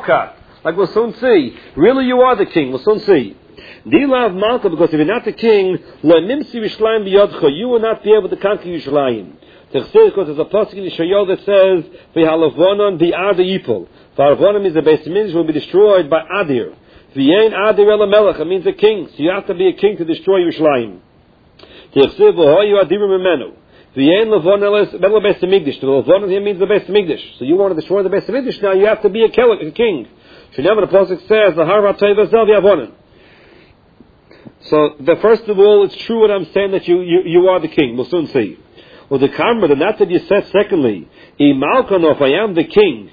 Malkat. Like we'll soon see. Really you are the king. We'll soon see. Dilav Malka, because if you're not the king, you will not be able to conquer Yishalayim. Because there's a pasuk in Yeshayahu that says, "V'halavonon bi'ad yipol." V'halavonon means the Beis Hamikdash will be destroyed by Adir. V'yein Adir el Melech. It means a king. So you have to be a king to destroy Yishalayim. V'yachsev v'hoyu adirim memenu. V'yein levon el Beis Hamikdash. The levon here means the Beis Hamikdash. So you want to destroy the Beis Hamikdash now? You have to be a king. Shneimar the pasuk says, "The har v'tayv zel v'yavonon." So, first of all, it's true what I'm saying that you are the king. We'll soon see. Well, the karma, then that you said secondly, if I am the king,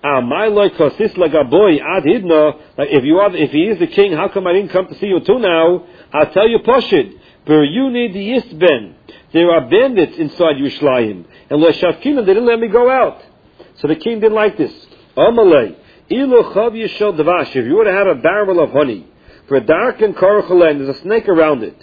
if he is the king, how come I didn't come to see you too now? I'll tell you, Poshid, there are bandits inside Yerushalayim, and they didn't let me go out. So the king didn't like this. If you would have had a barrel of honey, for a dark and korachalen, there's a snake around it.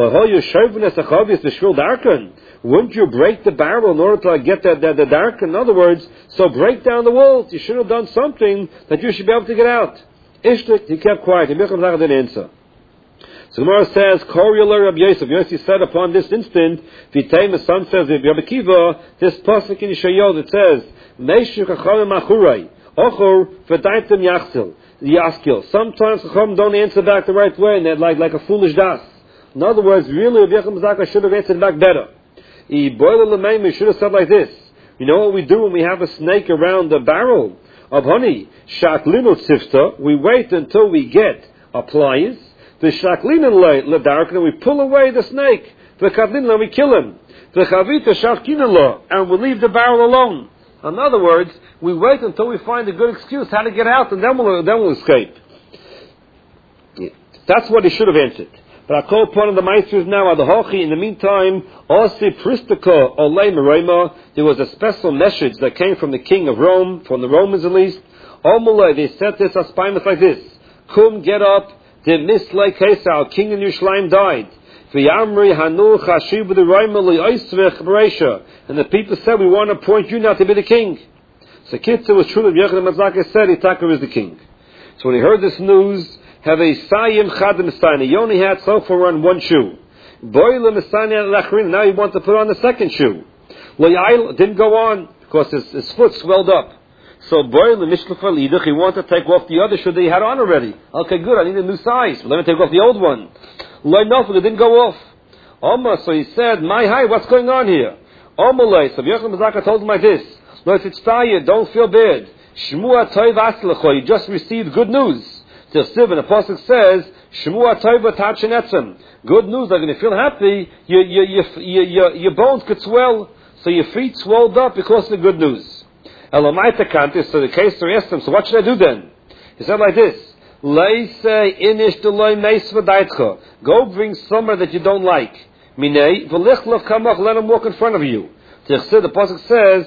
Wouldn't you break the barrel in order to get the dark? In other words, so break down the walls. You should have done something that you should be able to get out. Ishtik, he kept quiet. He didn't answer. So Gemara says, Rabbi Yosef. Yosef said upon this instant, Vitay, the son says, Rabbi Kiva, this pasuk in Yeshayahu that says, Meishu kachamim achurai, ochor v'daitem yaskil. Sometimes Chacham don't answer back the right way, and they're like a foolish das. In other words, really, Rabbi Yechim Zaka should have answered back better. He should have said like this. You know what we do when we have a snake around the barrel of honey? Shaklinu tzifta. We wait until we get a pliers. The shaklinu ledarkin, and we pull away the snake. The kadlinu, and we kill him. The chavita shakinu, and we leave the barrel alone. In other words, we wait until we find a good excuse how to get out, and then we'll escape. That's what he should have answered. But I call upon the maestros now at the hochi. In the meantime, there was a special message that came from the king of Rome, from the Romans at least. They said this aspimus like this: "Come, get up. The mislay Kesar, king in Yerushalayim, died. And the people said, we want to appoint you now to be the king." So Kitzur was true that Yechon Mazaka said Itakar is the king. So when he heard this news, have a Sayim Chadim Messiah. He only had so far on one shoe. Now he wanted to put on the second shoe. Didn't go on because his foot swelled up. So he wanted to take off the other shoe that he had on already. Okay, good, I need a new size. Let me take off the old one. It didn't go off. So he said, what's going on here? So Yechon Mazaka told him like this: don't feel bad. You just received good news. The Apostle says, good news, like when you feel happy, your bones could swell, so your feet swelled up because of the good news. So the case asked him, so what should I do then? He said like this: go bring somewhere that you don't like. Let him walk in front of you. The Apostle says,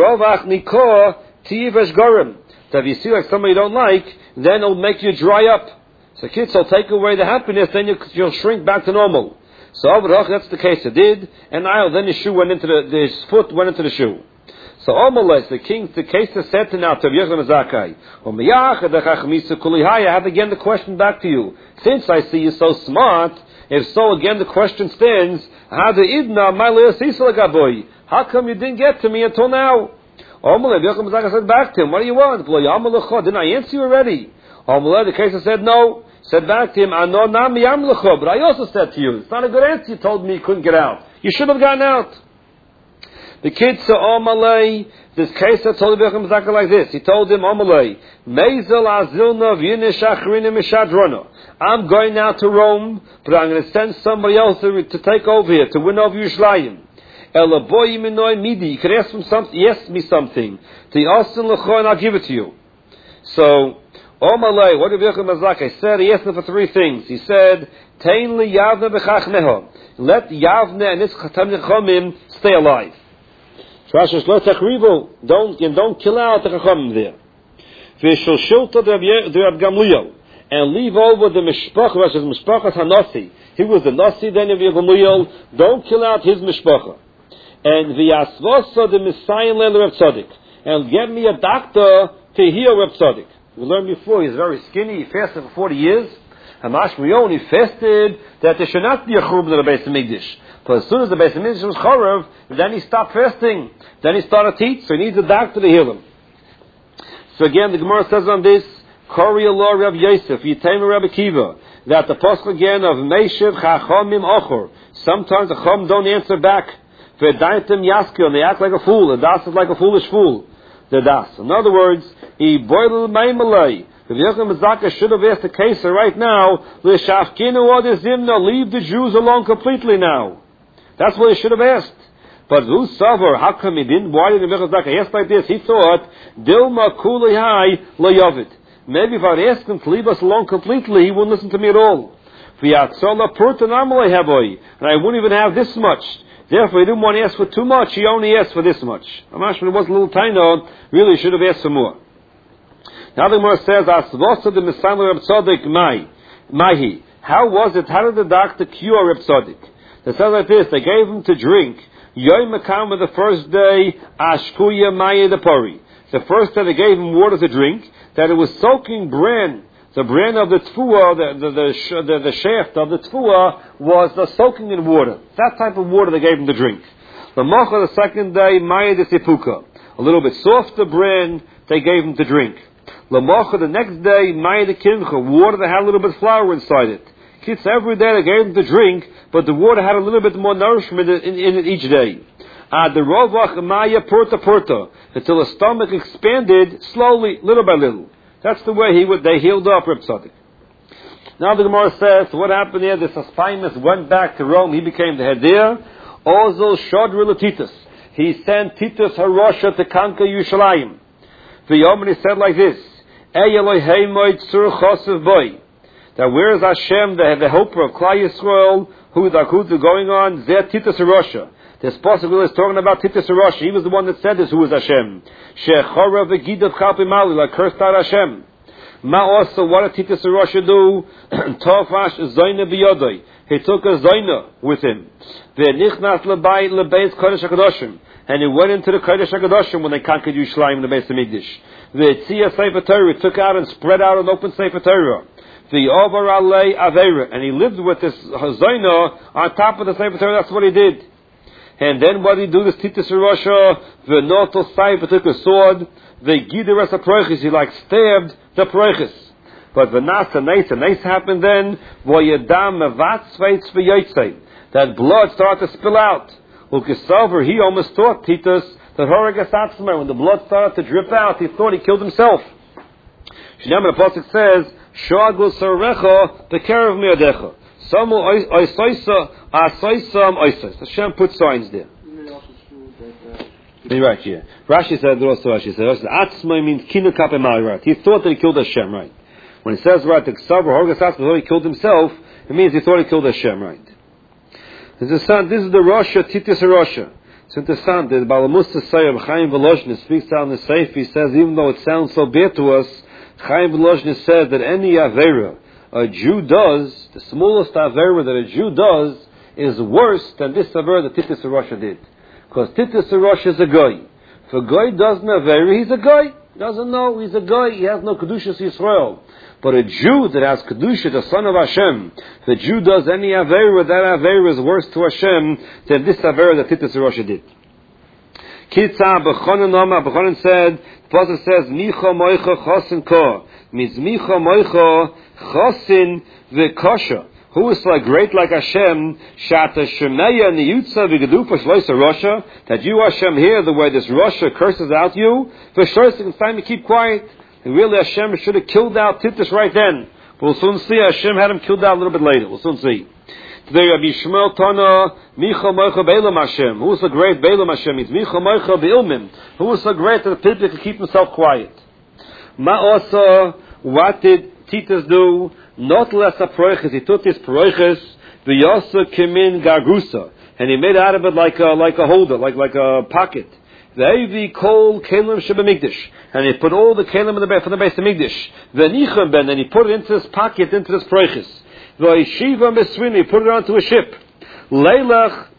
that if you see like somebody you don't like, then it'll make you dry up. So kids will take away the happiness, then you'll shrink back to normal. So that's the case it did, and then his foot went into the shoe. So the case is said to now to Yechon Mazakai. I have again the question back to you. Since I see you so smart, if so again the question stands, how come you didn't get to me until now? Yechon said back to him, what do you want? Didn't I answer you already? The case said no. Said back to him, but I also said to you, it's not a good answer. You told me you couldn't get out. You should have gotten out. The kid said, this case I told Yechon Mazaka like this. He told him, I'm going now to Rome, but I'm going to send somebody else to take over here, to win over Yerushalayim. You could ask me something. And I'll give it to you. So, what did Yechon Mazaka said? He asked him for three things. He said, let Yavne and his Chachamim stay alive. Don't kill out the Chachamim there. And leave over the Mishpacha, which is Mishpachas HaNasi. He was the Nasi then of Gamliel. Don't kill out his Mishpacha. And V'yasvosa the Messiah Lel Reb Tzaddik. And get me a doctor to heal Reb Tzaddik. We learned before, he's very skinny, he fasted for 40 years. Hamash only fasted that there should not be a churban of the Beis Hamikdash. But as soon as the Beis Hamikdash was charav, then he stopped fasting. Then he started to eat, so he needs a doctor to heal him. So again, the Gemara says on this, Kori Allah Rav Yosef, Yitayim Rabbi Kiva, that the pasuk again of Meishiv Chachamim Ochor. Sometimes the Chacham don't answer back. V'daitim Yaskil, they act like a fool. The Das is like a foolish fool. The Das. In other words, he boiled Maimalai. The Yochanan Mazaka should have asked the case right now, L'shafkinu odezimna, leave the Jews alone completely now. That's what he should have asked. But who suffer? How come he didn't? Why did the Yochanan Mazaka ask like this? He thought, Dilma kulihai layavid. Maybe if I'd asked him to leave us alone completely, he wouldn't listen to me at all. And I wouldn't even have this much. Therefore, he didn't want to ask for too much. He only asked for this much. Amash, when it was a little tiny, really should have asked for more. Now the Gemara says, "Asvosa the Misana Reb Tzaddik Mahi." How was it? How did the doctor cure Reb Tzaddik? They said like this: they gave him to drink Yom Makam the first day, Ashkuya Maya the Pori. The first day they gave him water to drink, that it was soaking bran. The bran of the tfuah, the shaft of the tfuah was soaking in water. That type of water they gave him to drink. The mocha the second day, Maya the Sipuka. A little bit softer bran they gave him to drink. The mocha the next day, Maya the Kimcha, water that had a little bit of flour inside it. Kids, every day they gave him to drink, but the water had a little bit more nourishment in it each day. The rovach Maya Porta, until the stomach expanded slowly, little by little. That's the way they healed up Reb Tzaddik. Now the Gemara says, what happened here? The Saspaimus went back to Rome. He became the head there. Ozil Shodr Titus. He sent Titus Harosha to conquer Yerushalayim. The Yomani said like this: that where is Hashem, the helper of Klal Yisrael, who the Akudu going on? Zeh Titus Harosha. This possible is talking about Titus Harosha. He was the one that said this, who is Hashem. Shechora v'gidav chalpi mali, like cursed out Hashem. Ma also, what did Titus Harosha do? Tofash zoyne biyodoi. He took a zoyne with him. V'nichnas lebayit lebeis kodesh HaKadoshim. And he went into the Kodesh HaKadoshim when they conquered Yerushalayim in the Beis Hamikdash. V'tzia Sefer Torah, he took out and spread out an open Sefer Torah. V'yovar alei aveira. And he lived with this zoyne on top of the Sefer Torah. That's what he did. And then what did he do? This Titus Harosha, v'noto Saifa took a sword, v'gider as a proiches, he stabbed the proiches. But v'nasa neis happened then, v'yadam mevatzveitz v'yotzei. That blood started to spill out. Ukesover, he almost thought, Titus, that Horagas Atzmer, when the blood started to drip out, he thought he killed himself. Shnei the Pasuk says, Shagul Sarecha, Bekerev Miadecha. Hashem put signs there. You're right, yeah. Rashi said also, Atzmai means Kinu Kapemai, right? He thought that he killed Hashem, right? When he says, right, the Ksavar, Horgas Atzmai, he killed himself, it means he thought he killed Hashem, right? This is the Rasha, Titus Rasha. It's interesting that Balamusta Sayyid Chaim Volozhin speaks out in the Seif. He says, even though it sounds so bad to us, Chaim Volozhin says that any Avera a Jew does, the smallest Avera that a Jew does, is worse than this Avera that Titus Rasha did. Because Titus Rasha is a guy. If a guy does an Avera, he's a guy. Doesn't know, he's a guy. He has no Kedushas Yisrael. But a Jew that has Kedusha, the son of Hashem, if a Jew does any Avera, that Avera is worse to Hashem than this Avera that Titus Rasha did. Kitzah B'chonin said, the Pasuk says, Micha Moicha Chosin Ko. Means Micha Moicha Chosin V'Kosha. Who is great like Hashem, Shata Shemeya Niyutza V'Gedufa Shloisa Rasha, that you Hashem hear the way this Rasha curses out you, for sure it's time to keep quiet. And really Hashem should have killed out Titus right then. But we'll soon see, Hashem had him killed out a little bit later. We'll soon see. Today Rabbi Shmuel Tana, Micha Moicha Beilam Hashem. Who is the great Beilam Hashem? Means Micha Moicha Beilmim. Who is so great that the people can keep himself quiet? Ma'osa, what did Titus do? Not less a proiches. He took his proiches, v'yasa kimin gargusa, and he made out of it like a holder, like a pocket. V'evi kol kelim shebamikdash, and he put all the kelim in the Beis Hamikdash. V'nichem ben, and he put it into this pocket, into this proiches. V'yeshiva meswin, he put it onto a ship. Leilach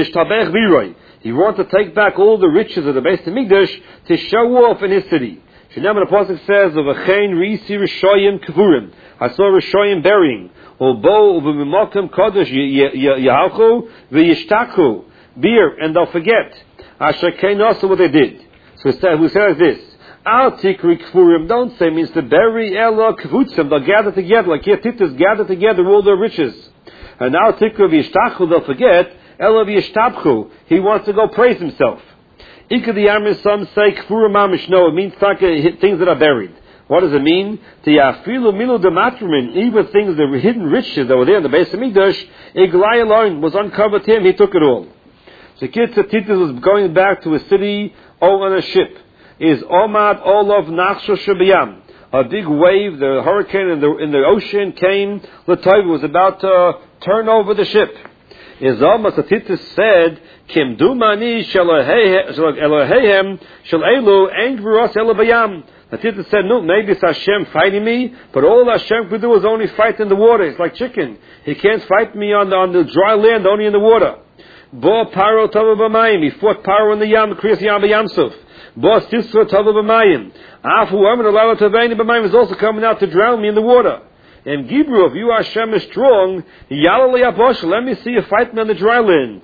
lishtabech viroi. He wanted to take back all the riches of the Beis Hamikdash to show off in his city. Shinam the Pasuk says, "V'chein risi rishoyim kvurim." I saw rishoyim burying. Ubo u'b'mimakim kodesh yahalchu v'yishtaku. Beer, and they'll forget. Asher kein also what they did. So who says this? Al tikri kvurim. Don't say means to bury ela kvutzim. They'll gather together like here titas gather together all their riches. And now tikri v'yishtaku they'll forget. Ela v'yishtabchu. He wants to go praise himself. Ikadiyam, some say kvurim mamish. No, it means things that are buried. What does it mean? Tiyafilu milu dematrimin, even things that were hidden riches that were there in the base of Mikdash, Iglai alone was uncovered to him, he took it all. So Titus was going back to a city on a ship. Is Omad Olav Nachsho Shabiyam. A big wave, the hurricane in the ocean came, Latayv was about to turn over the ship. Is almost Titus said, Kim Dumani Shel Elohehem Shel Elu Angveros Elabayam. Titus said, no, maybe it's Hashem fighting me, but all Hashem could do is only fight in the water. It's like chicken. He can't fight me on the dry land, only in the water. Bo Paro Tava B'mayim. He fought Paro in the Yam, Kriyas Yam B'Yamsuf. Bo Sisra Tava B'mayim. Afu Amin Alala Tavaini B'mayim is also coming out to drown me in the water. And Gibru, if you Hashem is strong, let me see you fight me on the dry land.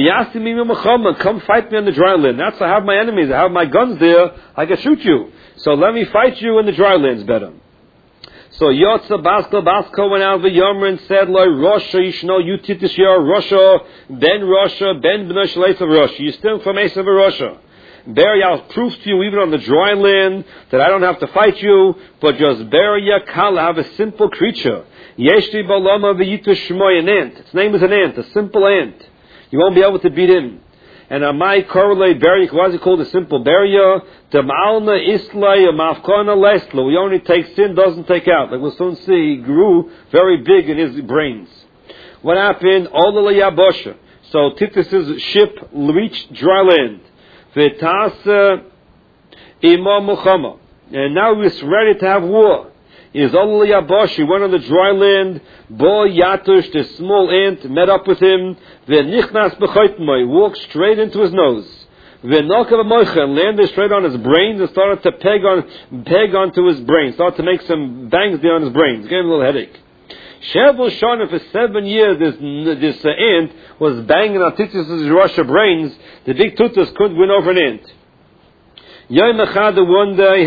Come fight me on the dry land. That's I have my enemies. I have my guns there. I can shoot you. So let me fight you in the dry lands better. So Yotza Basko went out of the Yomer and said, Loi Rosha Yishno Yutitis Yor Rosha Ben B'nai Shaleis of Rosha. You still from Esav of Rosha. Bear, I'll prove to you even on the dry land that I don't have to fight you, but just bear Yakal, have a simple creature. Yeshli Balama V'yitu Shmoy, an ant. Its name is an ant, a simple ant. You won't be able to beat him. And Amai correlate Beria, why is it called a simple Beria? Demalna Islay Mafkana Leslo. He only takes in, doesn't take out. Like we'll soon see, he grew very big in his brains. What happened? Ola Yabosha. So Titus's ship reached dry land. V'tasa Imam Muhammad. And now he's ready to have war. Is Ola Yabosh, he went on the dry land, Bo Yatush, the small ant, met up with him, V'nichnas b'choitmoi, walked straight into his nose. V'nokav moicha, and landed straight on his brains and started to peg onto his brain, started to make some bangs there on his brains, gave him a little headache. Shevel Shana, for 7 years, this ant was banging on Titus's Russia brains. The big Tutus couldn't win over an ant. Yom Echad, one day,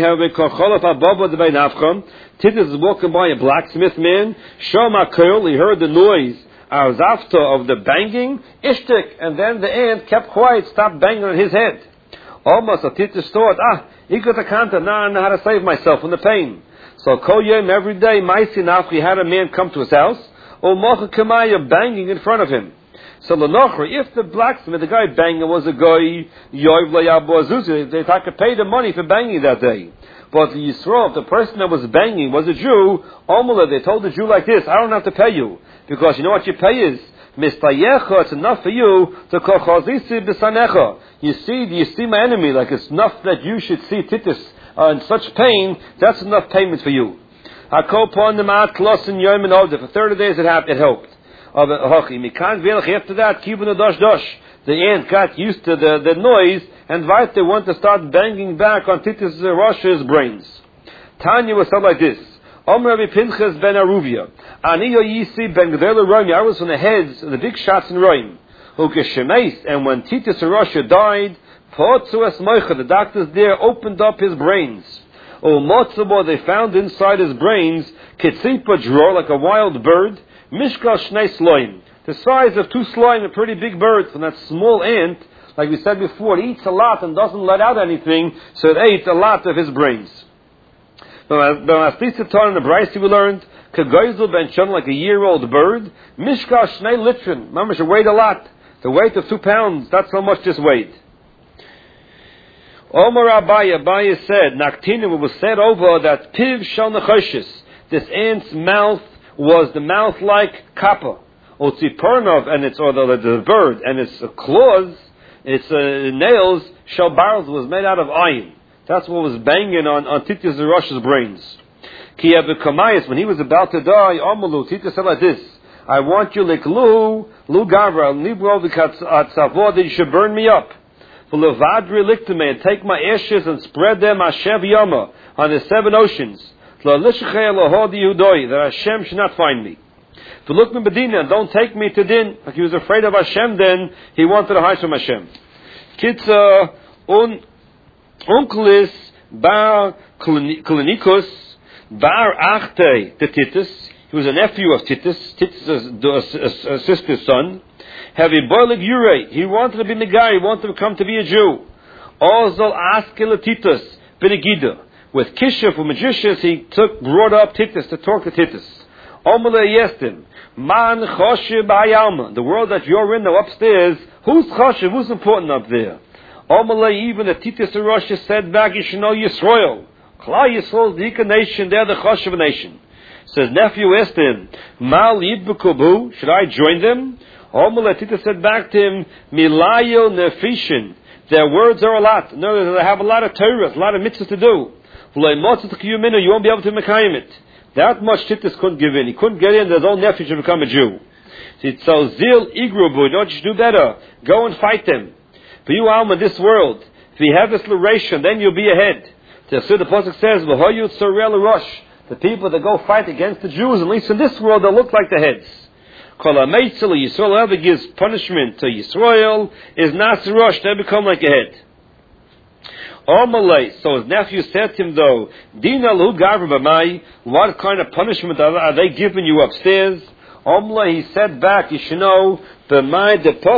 Titus is walking by a blacksmith man. Shoma Kol, he heard the noise of the banging, Ishtik, and then the ant kept quiet, stopped banging on his head. Almost Titus thought, now I know how to save myself from the pain. So Kol Yom, every day, he had a man come to his house, Mocha Kamaya banging in front of him. So if the blacksmith, the guy banging was a guy, they could pay the money for banging that day. But the Yisrael, the person that was banging was a Jew, they told the Jew like this, I don't have to pay you, because you know what your pay is? Mistayecha, it's enough for you to kochazisi b'sanecha. You see my enemy, like it's enough that you should see Titus in such pain, that's enough payment for you. Hakopon the mat klosin yom and over. For 30 days it helped. After that, the ant got used to the noise, and they want to start banging back on Titus Rosh's brains. Tanya was said like this: Rabbi Pinchas ben Aruvia, Aniyo Yisi ben Gedele Roim. I was from the heads of the big shots in Roim. And when Titus Rosh died, the doctors there opened up his brains. They found inside his brains Ketzipa draw, like a wild bird. Mishkal Shnei Sloim, the size of 2 sloim, a pretty big bird. From that small ant, like we said before, it eats a lot and doesn't let out anything, so it ate a lot of his brains. But as Lisa taught in the Bryce we learned, Kagoizel ben Shon, like a year-old bird, Mishkal Shnei Litrin, remember, she weighed a lot. The weight of 2 pounds, that's how much this weighed. Omar Abaye said, Naktinim, was said over that Piv Shal Nechoshes, this ant's mouth was the mouth like kappa, or tzipernov, and it's, or the bird, and its claws, its nails, shalbarz, was made out of iron. That's what was banging on Titus Rosh's brains. Kiyav when he was about to die, Amalu, Titus said like this: I want you like Lu Gavra, that you should burn me up. and take my ashes and spread them Hashev Yama on the 7 oceans. That Hashem should not find me. To look me Bedina, don't take me to Din. Like he was afraid of Hashem then, he wanted to hide from Hashem. Kitza Unkelis Bar Klinikos Bar Achte to Titus. He was a nephew of Titus. Titus' sister's son. Heavy boiling Ure. He wanted to be the guy. He wanted to come to be a Jew. Ozol Askel Titus Benegida. With Kishuf, with magicians, he brought up Titus to talk to Titus. Omele Yestim. Man Choshev Ayalma. The world that you're in now upstairs, who's Choshev? Who's important up there? Omele, even the Titus Rosh said back, you should know Yisrael. Klal Yisrael, the Ika nation, they're the Choshev nation. Says, nephew asked him, Mal Yidbukubu, should I join them? Omele, Titus said back to him, Milayo Nefishin. Their words are a lot. In other words, they have a lot of Torah, a lot of mitzvahs to do. You won't be able to mekayim it. That much Titus couldn't give in. He couldn't get in. His own nephew to become a Jew. So zil igrubu. You know what you should do better? Go and fight them. For you, Alma, this world, if you have this liberation, then you'll be ahead. So the Pasuk says, "V'hoyu tzorel rosh." The people that go fight against the Jews, at least in this world, they look like the heads. Kol ha'meitzel Yisrael, whoever gives punishment to Yisrael, is not rosh. They become like a head. So his nephew said to him, though, Dina lu garva b'mai, what kind of punishment are they giving you upstairs? He said back, you should know, b'mai the